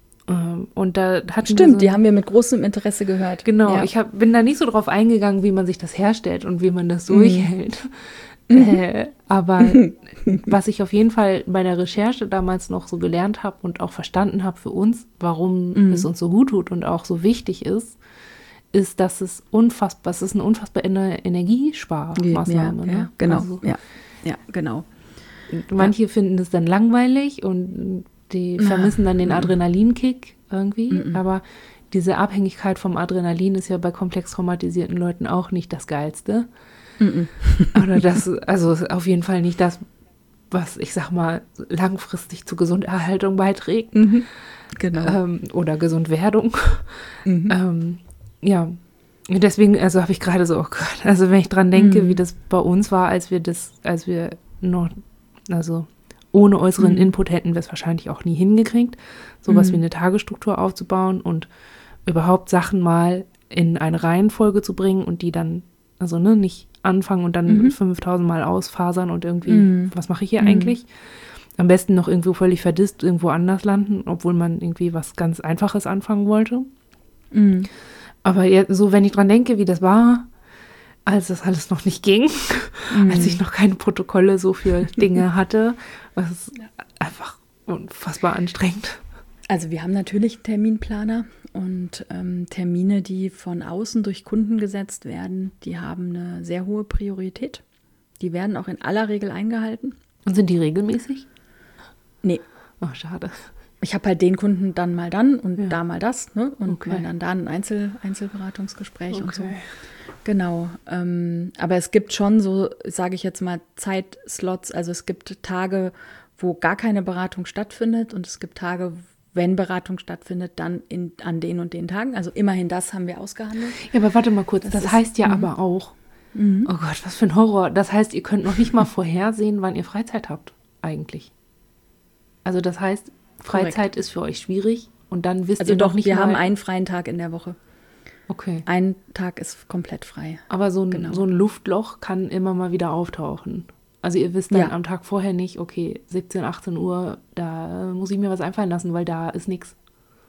Und da hatten Stimmt, so, die haben wir mit großem Interesse gehört. Genau, ja. ich hab, bin da nicht so drauf eingegangen, wie man sich das herstellt und wie man das durchhält. Mhm. Äh, aber was ich auf jeden Fall bei der Recherche damals noch so gelernt habe und auch verstanden habe für uns, warum mhm. es uns so gut tut und auch so wichtig ist, ist, dass es unfassbar, es ist eine unfassbar Energiesparmaßnahme. Ja, ne? ja, genau. Also, ja, ja, genau. Manche ja. finden das dann langweilig und die vermissen dann den Adrenalinkick irgendwie, Mhm. aber diese Abhängigkeit vom Adrenalin ist ja bei komplex traumatisierten Leuten auch nicht das Geilste. Mhm. Oder das, also auf jeden Fall nicht das, was ich sag mal langfristig zur Gesunderhaltung beiträgt. Mhm. Genau. Ähm, oder Gesundwerdung. Mhm. Ähm, ja, deswegen, also habe ich gerade so, oh Gott, also wenn ich dran denke, Mhm. wie das bei uns war, als wir das, als wir noch, also ohne äußeren Mhm. Input hätten wir es wahrscheinlich auch nie hingekriegt, sowas Mhm. wie eine Tagesstruktur aufzubauen und überhaupt Sachen mal in eine Reihenfolge zu bringen und die dann, also ne, nicht anfangen und dann Mhm. fünftausend Mal ausfasern und irgendwie, Mhm. was mache ich hier Mhm. eigentlich? Am besten noch irgendwo völlig verdisst irgendwo anders landen, obwohl man irgendwie was ganz Einfaches anfangen wollte. Mhm. Aber jetzt, so, wenn ich dran denke, wie das war, als das alles noch nicht ging, Mhm. als ich noch keine Protokolle so für Dinge hatte, was ist einfach unfassbar anstrengend. Also wir haben natürlich einen Terminplaner und ähm, Termine, die von außen durch Kunden gesetzt werden, die haben eine sehr hohe Priorität. Die werden auch in aller Regel eingehalten. Und sind die regelmäßig? Nee. Oh, schade. Ich habe halt den Kunden dann mal dann und Ja. da mal das, ne? Und Okay. mal dann da ein Einzel- Einzelberatungsgespräch Okay. und so. Genau, ähm, aber es gibt schon so, sage ich jetzt mal, Zeitslots, also es gibt Tage, wo gar keine Beratung stattfindet und es gibt Tage, wenn Beratung stattfindet, dann in, an den und den Tagen. Also immerhin das haben wir ausgehandelt. Ja, aber warte mal kurz, das, Das das ist- heißt ja mhm. aber auch, oh Gott, was für ein Horror. Das heißt, ihr könnt noch nicht mal vorhersehen, wann ihr Freizeit habt, eigentlich. Also das heißt, Freizeit Korrekt. ist für euch schwierig und dann wisst Also ihr doch, noch nicht wir mal. haben einen freien Tag in der Woche. Okay. Ein Tag ist komplett frei. Aber so ein, Genau. so ein Luftloch kann immer mal wieder auftauchen. Also ihr wisst dann Ja. am Tag vorher nicht, okay, siebzehn, achtzehn Uhr, da muss ich mir was einfallen lassen, weil da ist nichts.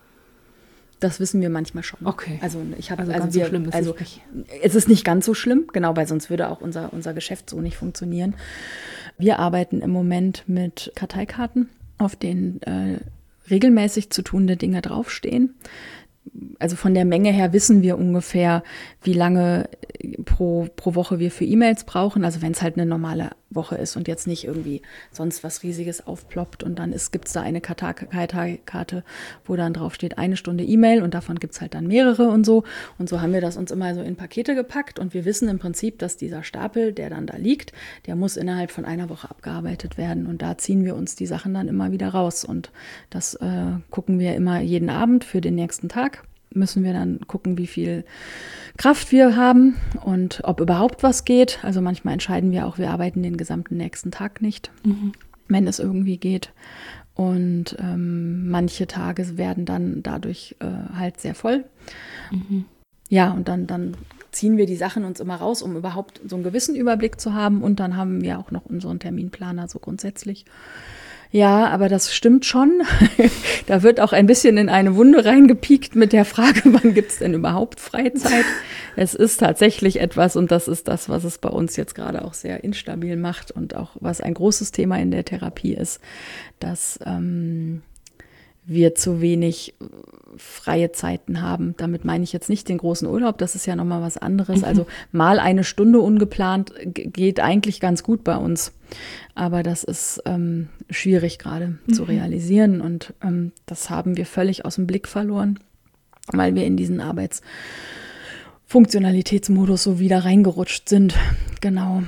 Das wissen wir manchmal schon. Okay. Also ich habe Also also, ganz so wir, schlimm ist also es nicht. es ist nicht ganz so schlimm, genau, weil sonst würde auch unser, unser Geschäft so nicht funktionieren. Wir arbeiten im Moment mit Karteikarten, auf denen äh, regelmäßig zu tunende Dinge draufstehen. Also von der Menge her wissen wir ungefähr, wie lange pro, pro Woche wir für E-Mails brauchen. Also wenn es halt eine normale Woche ist und jetzt nicht irgendwie sonst was Riesiges aufploppt. Und dann gibt es da eine Karteikarte, wo dann drauf steht, eine Stunde E-Mail und davon gibt es halt dann mehrere und so. Und so haben wir das uns immer so in Pakete gepackt. Und wir wissen im Prinzip, dass dieser Stapel, der dann da liegt, der muss innerhalb von einer Woche abgearbeitet werden. Und da ziehen wir uns die Sachen dann immer wieder raus. Und das äh, gucken wir immer jeden Abend für den nächsten Tag. Müssen wir dann gucken, wie viel Kraft wir haben und ob überhaupt was geht. Also manchmal entscheiden wir auch, wir arbeiten den gesamten nächsten Tag nicht, Mhm. wenn es irgendwie geht. Und ähm, manche Tage werden dann dadurch äh, halt sehr voll. Mhm. Ja, und dann, dann ziehen wir die Sachen uns immer raus, um überhaupt so einen gewissen Überblick zu haben. Und dann haben wir auch noch unseren Terminplaner so grundsätzlich. Ja, aber das stimmt schon. Da wird auch ein bisschen in eine Wunde reingepiekt mit der Frage, wann gibt es denn überhaupt Freizeit? Es ist tatsächlich etwas und das ist das, was es bei uns jetzt gerade auch sehr instabil macht und auch was ein großes Thema in der Therapie ist, dass ähm, wir zu wenig freie Zeiten haben. Damit meine ich jetzt nicht den großen Urlaub, das ist ja nochmal was anderes. Also mal eine Stunde ungeplant g- geht eigentlich ganz gut bei uns. Aber das ist ähm, schwierig gerade mhm. zu realisieren und ähm, das haben wir völlig aus dem Blick verloren, weil wir in diesen Arbeitsfunktionalitätsmodus so wieder reingerutscht sind. Genau.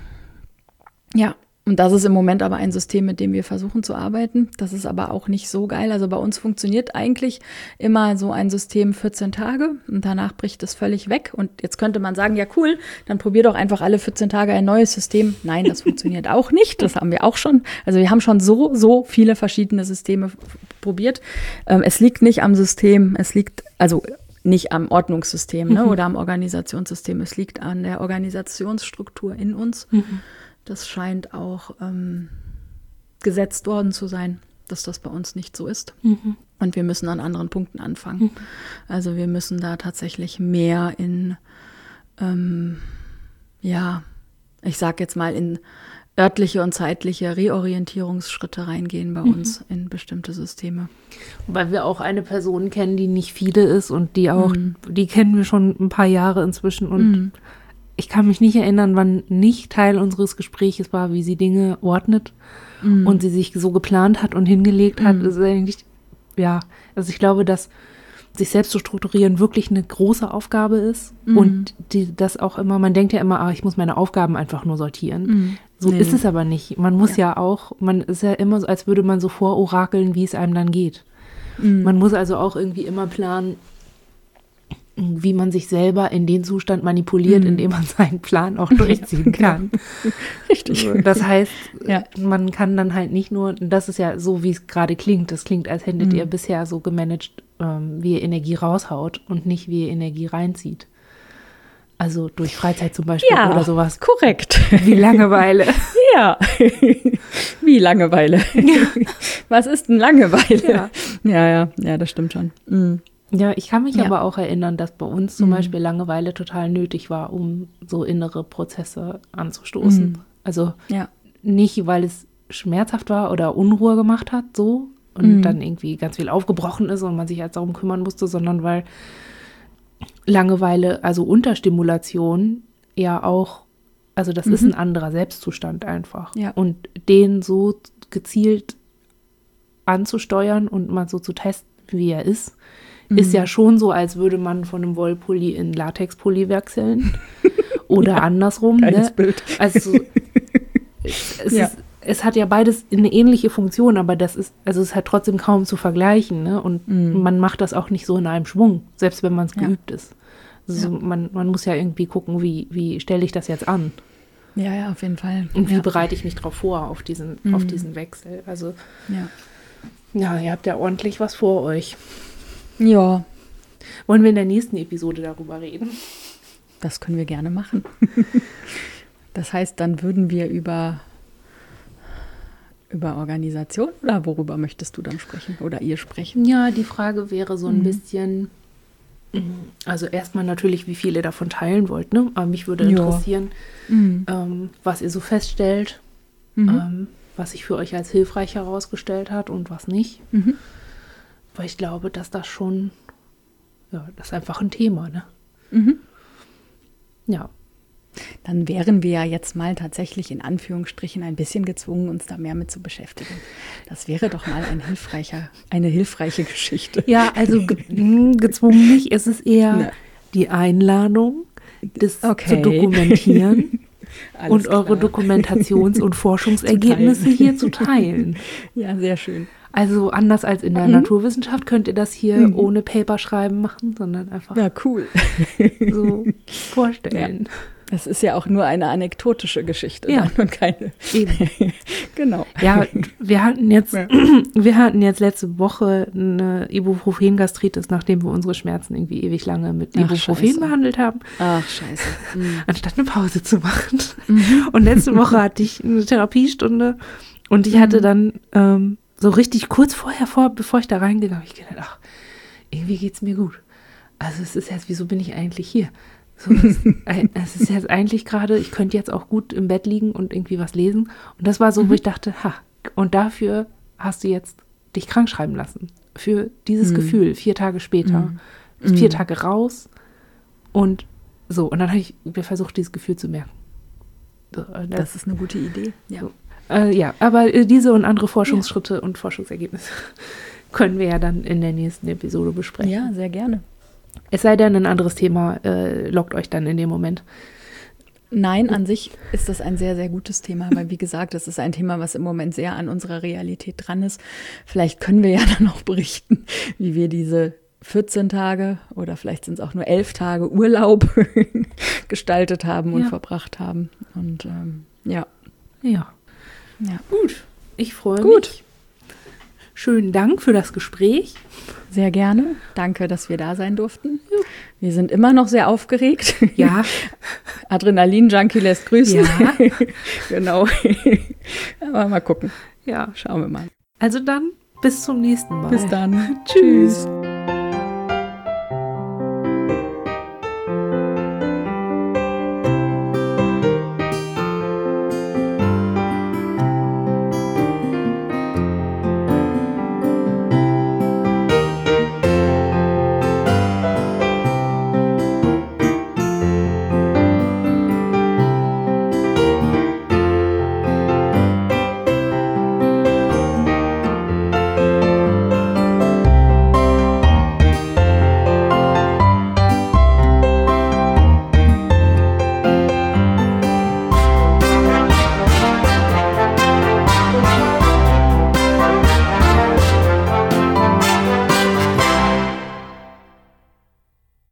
Ja. Und das ist im Moment aber ein System, mit dem wir versuchen zu arbeiten. Das ist aber auch nicht so geil. Also bei uns funktioniert eigentlich immer so ein System vierzehn Tage und danach bricht es völlig weg. Und jetzt könnte man sagen, ja cool, dann probier doch einfach alle vierzehn Tage ein neues System. Nein, das funktioniert auch nicht. Das haben wir auch schon. Also wir haben schon so, so viele verschiedene Systeme f- probiert. Ähm, es liegt nicht am System, es liegt, also nicht am Ordnungssystem ne, Mhm. oder am Organisationssystem. Es liegt an der Organisationsstruktur in uns. Mhm. Das scheint auch ähm, gesetzt worden zu sein, dass das bei uns nicht so ist. Mhm. Und wir müssen an anderen Punkten anfangen. Mhm. Also wir müssen da tatsächlich mehr in, ähm, ja, ich sage jetzt mal in örtliche und zeitliche Reorientierungsschritte reingehen bei Mhm. uns in bestimmte Systeme. Weil wir auch eine Person kennen, die nicht viele ist und die auch, Mhm. die kennen wir schon ein paar Jahre inzwischen und Mhm. ich kann mich nicht erinnern, wann nicht Teil unseres Gesprächs war, wie sie Dinge ordnet Mhm. und sie sich so geplant hat und hingelegt hat. Mhm. Das ist eigentlich, ja, also ich glaube, dass sich selbst zu strukturieren wirklich eine große Aufgabe ist Mhm. und die, das auch immer, man denkt ja immer, ah, ich muss meine Aufgaben einfach nur sortieren. Mhm. So Nee, ist nee. es aber nicht. Man muss ja. Ja. auch, man ist ja immer so, als würde man so vororakeln, wie es einem dann geht. Mhm. Man muss also auch irgendwie immer planen, wie man sich selber in den Zustand manipuliert, Mhm. indem man seinen Plan auch durchziehen kann. Richtig. Das heißt, Ja. man kann dann halt nicht nur, das ist ja so, wie es gerade klingt, das klingt, als hättet Mhm. ihr bisher so gemanagt, ähm, wie ihr Energie raushaut und nicht, wie ihr Energie reinzieht. Also durch Freizeit zum Beispiel Ja, oder sowas. korrekt. Wie Langeweile. Ja, wie Langeweile. Was ist denn Langeweile? Ja. ja, ja, ja, das stimmt schon. Mhm. Ja, ich kann mich Ja. aber auch erinnern, dass bei uns zum Mhm. Beispiel Langeweile total nötig war, um so innere Prozesse anzustoßen. Mhm. Also Ja. nicht, weil es schmerzhaft war oder Unruhe gemacht hat, so und Mhm. dann irgendwie ganz viel aufgebrochen ist und man sich jetzt darum kümmern musste, sondern weil Langeweile, also Unterstimulation, ja auch, also das ist Mhm. ein anderer Selbstzustand einfach. Ja. Und den so gezielt anzusteuern und mal so zu testen, wie er ist, mhm. ist ja schon so, als würde man von einem Wollpulli in Latexpulli wechseln. Oder ja, andersrum. Ne? Bild. Also es, es, ja. ist, es hat ja beides eine ähnliche Funktion, aber das ist, also es ist halt trotzdem kaum zu vergleichen. Ne? Und mhm. man macht das auch nicht so in einem Schwung, selbst wenn man es ja. geübt ist. Also ja. man, man muss ja irgendwie gucken, wie, wie stelle ich das jetzt an? Ja, ja, auf jeden Fall. Und wie ja. bereite ich mich drauf vor, auf diesen, mhm. auf diesen Wechsel? Also, ja. ja, ihr habt ja ordentlich was vor euch. Ja. Wollen wir in der nächsten Episode darüber reden? Das können wir gerne machen. Das heißt, dann würden wir über, über Organisation oder worüber möchtest du dann sprechen oder ihr sprechen? Ja, die Frage wäre so ein mhm. bisschen, also erstmal natürlich, wie viele davon teilen wollt, ne? Aber mich würde interessieren, mhm. ähm, was ihr so feststellt, mhm. ähm, was sich für euch als hilfreich herausgestellt hat und was nicht. Mhm. Weil ich glaube, dass das schon, ja, das ist einfach ein Thema, ne? Mhm. Ja. Dann wären wir ja jetzt mal tatsächlich in Anführungsstrichen ein bisschen gezwungen, uns da mehr mit zu beschäftigen. Das wäre doch mal ein hilfreicher, eine hilfreiche Geschichte. Ja, also ge- gezwungen nicht. Es ist eher ja. die Einladung, das okay. zu dokumentieren und klar. eure Dokumentations- und Forschungsergebnisse hier zu teilen. Ja, sehr schön. Also anders als in der mhm. Naturwissenschaft könnt ihr das hier mhm. ohne Paperschreiben machen, sondern einfach ja, cool. so vorstellen. Ja. Das ist ja auch nur eine anekdotische Geschichte ja. und keine. Eben. Genau. Ja, wir hatten jetzt, ja. wir hatten jetzt letzte Woche eine Ibuprofen-Gastritis, nachdem wir unsere Schmerzen irgendwie ewig lange mit Ach, Ibuprofen scheiße. behandelt haben. Ach, scheiße. Mhm. Anstatt eine Pause zu machen. Mhm. Und letzte Woche hatte ich eine Therapiestunde und ich mhm. hatte dann ähm, so richtig kurz vorher, vor, bevor ich da reingegangen bin, ich gedacht, ach, irgendwie geht's mir gut. Also es ist jetzt, wieso bin ich eigentlich hier? So, es, es ist jetzt eigentlich gerade, ich könnte jetzt auch gut im Bett liegen und irgendwie was lesen. Und das war so, mhm. wo ich dachte, ha, und dafür hast du jetzt dich krank schreiben lassen. Für dieses mhm. Gefühl, vier Tage später. Mhm. Vier Tage raus und so. Und dann habe ich mir versucht, dieses Gefühl zu merken. So, das, das ist eine gute Idee, ja. So. Äh, ja, aber äh, diese und andere Forschungsschritte ja. und Forschungsergebnisse können wir ja dann in der nächsten Episode besprechen. Ja, sehr gerne. Es sei denn, ein anderes Thema äh, lockt euch dann in dem Moment. Nein, an sich ist das ein sehr, sehr gutes Thema, weil wie gesagt, das ist ein Thema, was im Moment sehr an unserer Realität dran ist. Vielleicht können wir ja dann auch berichten, wie wir diese vierzehn Tage oder vielleicht sind es auch nur elf Tage Urlaub gestaltet haben und ja. verbracht haben. Und ähm, ja. Ja. Ja. Gut, ich freue Gut. mich. Schönen Dank für das Gespräch. Sehr gerne. Danke, dass wir da sein durften. Wir sind immer noch sehr aufgeregt. Ja. Adrenalin-Junkie lässt grüßen. Ja. Genau. Aber mal gucken. Ja. Schauen wir mal. Also dann, bis zum nächsten Mal. Bis dann. Tschüss.